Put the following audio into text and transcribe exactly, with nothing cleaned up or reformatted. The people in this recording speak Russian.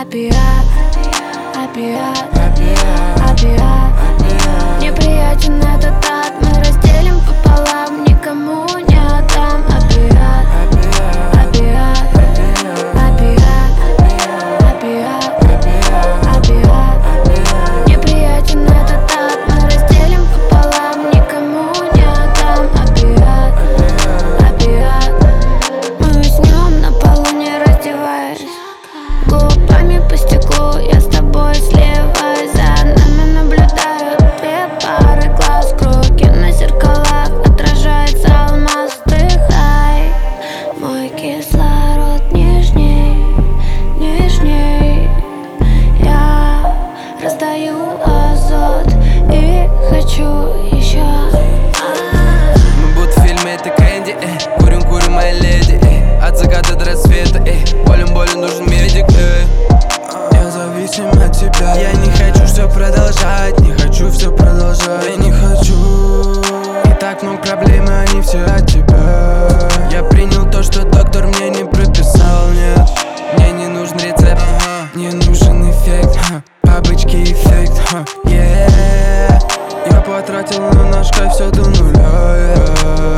Опиат, опиат, опиат. Неприятен этот ад, мы разделим пополам, никому не отдам. Опиат, опиат, опиат, опиат, опиат. Неприятен этот ад, мы разделим пополам, никому не отдам. Опиат, опиат. Мы уснем на полу, не раздеваясь, губами по стеклу, я с тобой сливаюсь. За нами наблюдают две пары глаз, круги на зеркалах, отражается алмаз. Вдыхай мой кислород нежней, нежней. Я раздаю азот и хочу еще. Мы будто в фильме, это Кэнди, эй. Курим, курим, моя леди, эй. От заката до рассвета, эй. Болен, болен, нужен медик, эй. Я зависим от тебя. Я не хочу все продолжать, не хочу все продолжать. Я не хочу. И так много проблем, и они все от тебя. Я принял то, что доктор мне не прописал, нет. Мне не нужен рецепт, мне нужен эффект, бабочки эффект, yeah. Я потратил на наш кайф все до нуля, yeah.